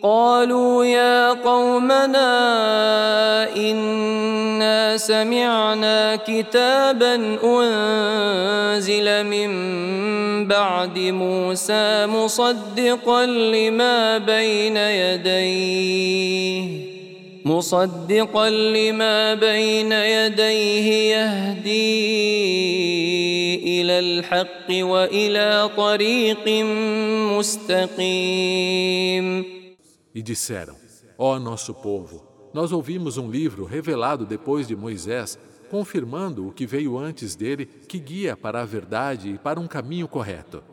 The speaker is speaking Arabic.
قالوا يا قومنا إنا سمعنا كتابا أنزل من بعد موسى مصدقا لما بين يديه يهدي إلى الحق وإلى طريق مستقيم. E disseram: Ó nosso povo, nós ouvimos um livro revelado depois de Moisés, confirmando o que veio antes dele, que guia para a verdade e para um caminho correto.